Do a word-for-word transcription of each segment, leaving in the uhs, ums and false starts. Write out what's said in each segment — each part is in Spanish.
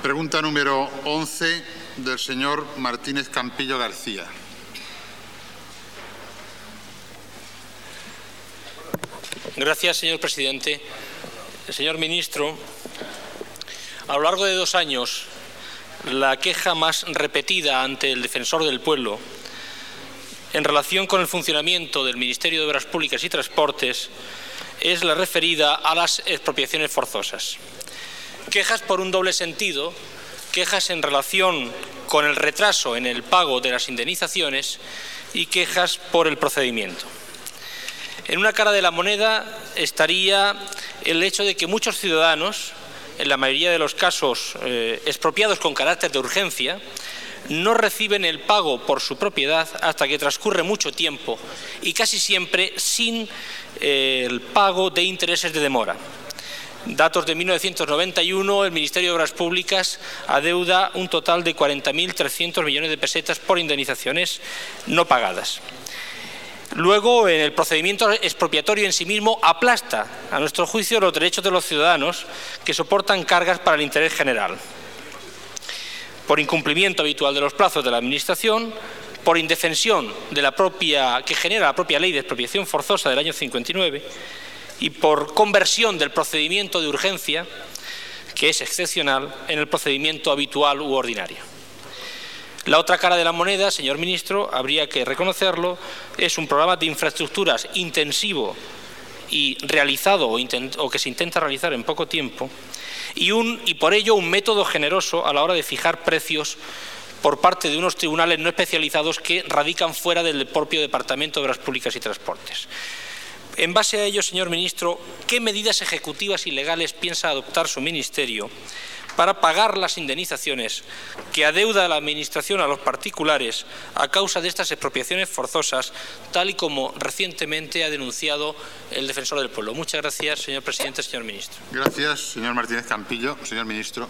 Pregunta número once del señor Martínez Campillo García. Gracias, señor presidente. Señor ministro, a lo largo de dos años, la queja más repetida ante el Defensor del Pueblo en relación con el funcionamiento del Ministerio de Obras Públicas y Transportes es la referida a las expropiaciones forzosas. Quejas por un doble sentido, quejas en relación con el retraso en el pago de las indemnizaciones y quejas por el procedimiento. En una cara de la moneda estaría el hecho de que muchos ciudadanos, en la mayoría de los casos eh, expropiados con carácter de urgencia, no reciben el pago por su propiedad hasta que transcurre mucho tiempo y casi siempre sin eh, el pago de intereses de demora. Datos de mil novecientos noventa y uno, el Ministerio de Obras Públicas adeuda un total de cuarenta mil trescientos millones de pesetas por indemnizaciones no pagadas. Luego, en el procedimiento expropiatorio en sí mismo aplasta, a nuestro juicio, los derechos de los ciudadanos que soportan cargas para el interés general, por incumplimiento habitual de los plazos de la Administración, por indefensión de la propia, que genera la propia Ley de Expropiación Forzosa del año cincuenta y nueve y por conversión del procedimiento de urgencia, que es excepcional, en el procedimiento habitual u ordinario. La otra cara de la moneda, señor ministro, habría que reconocerlo, es un programa de infraestructuras intensivo y realizado o, intent, o que se intenta realizar en poco tiempo y, un, y por ello un método generoso a la hora de fijar precios por parte de unos tribunales no especializados que radican fuera del propio Departamento de Obras Públicas y Transportes. En base a ello, señor ministro, ¿qué medidas ejecutivas y legales piensa adoptar su ministerio para pagar las indemnizaciones que adeuda la Administración a los particulares a causa de estas expropiaciones forzosas, tal y como recientemente ha denunciado el Defensor del Pueblo? Muchas gracias, señor presidente, señor ministro. Gracias, señor Martínez Campillo. Señor ministro.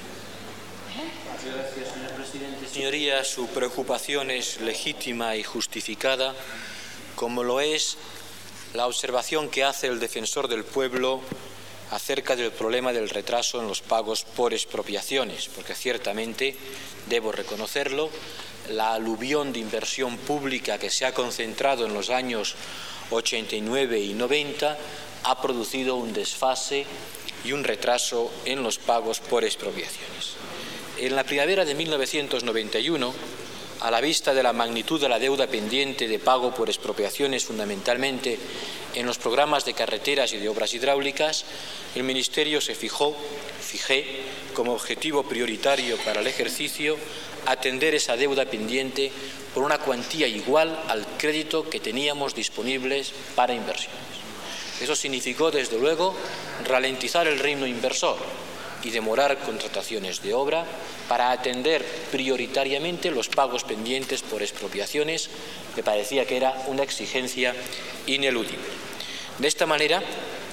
Muchas gracias, señor presidente. Señorías, su preocupación es legítima y justificada, como lo es la observación que hace el Defensor del Pueblo acerca del problema del retraso en los pagos por expropiaciones, porque ciertamente, debo reconocerlo, la aluvión de inversión pública que se ha concentrado en los años ochenta y nueve y noventa ha producido un desfase y un retraso en los pagos por expropiaciones. En la primavera de mil novecientos noventa y uno, a la vista de la magnitud de la deuda pendiente de pago por expropiaciones, fundamentalmente en los programas de carreteras y de obras hidráulicas, el Ministerio se fijó, fijé, como objetivo prioritario para el ejercicio, atender esa deuda pendiente por una cuantía igual al crédito que teníamos disponibles para inversiones. Eso significó, desde luego, ralentizar el ritmo inversor y demorar contrataciones de obra para atender prioritariamente los pagos pendientes por expropiaciones, que parecía que era una exigencia ineludible. De esta manera,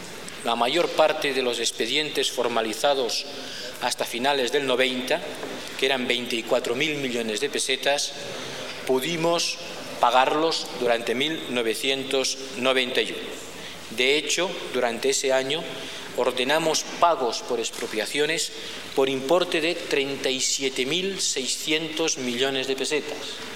la mayor parte de los expedientes formalizados hasta finales del noventa, que eran veinticuatro mil millones de pesetas, pudimos pagarlos durante mil novecientos noventa y uno. De hecho, durante ese año ordenamos pagos por expropiaciones por importe de treinta y siete mil seiscientos millones de pesetas,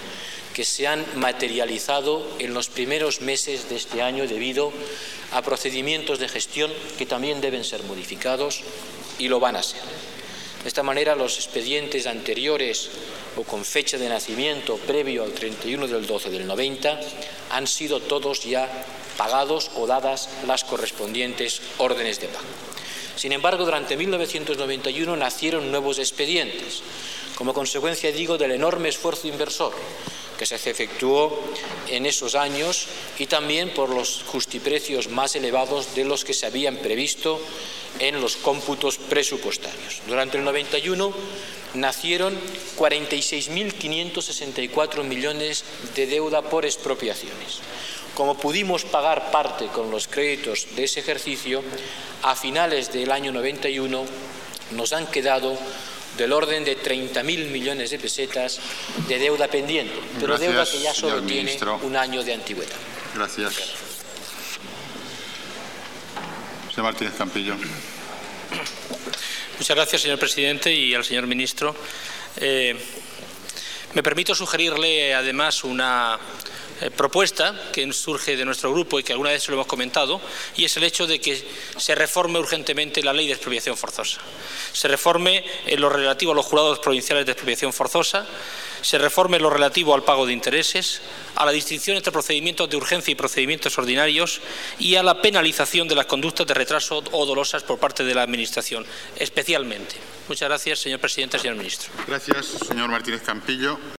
que se han materializado en los primeros meses de este año debido a procedimientos de gestión que también deben ser modificados y lo van a ser. De esta manera, los expedientes anteriores o con fecha de nacimiento previo al treinta y uno del doce del noventa han sido todos ya pagados o dadas las correspondientes órdenes de pago. Sin embargo, durante mil novecientos noventa y uno nacieron nuevos expedientes, como consecuencia, digo, del enorme esfuerzo inversor que se efectuó en esos años y también por los justiprecios más elevados de los que se habían previsto en los cómputos presupuestarios. Durante el noventa y uno nacieron cuarenta y seis mil quinientos sesenta y cuatro millones de deuda por expropiaciones. Como pudimos pagar parte con los créditos de ese ejercicio, a finales del año noventa y uno nos han quedado del orden de treinta mil millones de pesetas de deuda pendiente, pero Gracias, deuda que ya solo tiene ministro. un año de antigüedad. Gracias. Señor Martínez Campillo. Muchas gracias, señor presidente, y al señor ministro. Eh, me permito sugerirle, además, una eh, propuesta que surge de nuestro grupo y que alguna vez se lo hemos comentado, y es el hecho de que se reforme urgentemente la ley de expropiación forzosa. Se reforme en lo relativo a los jurados provinciales de expropiación forzosa, se reforme lo relativo al pago de intereses, a la distinción entre procedimientos de urgencia y procedimientos ordinarios y a la penalización de las conductas de retraso o dolosas por parte de la Administración, especialmente. Muchas gracias, señor presidente, señor ministro. Gracias, señor Martínez Campillo.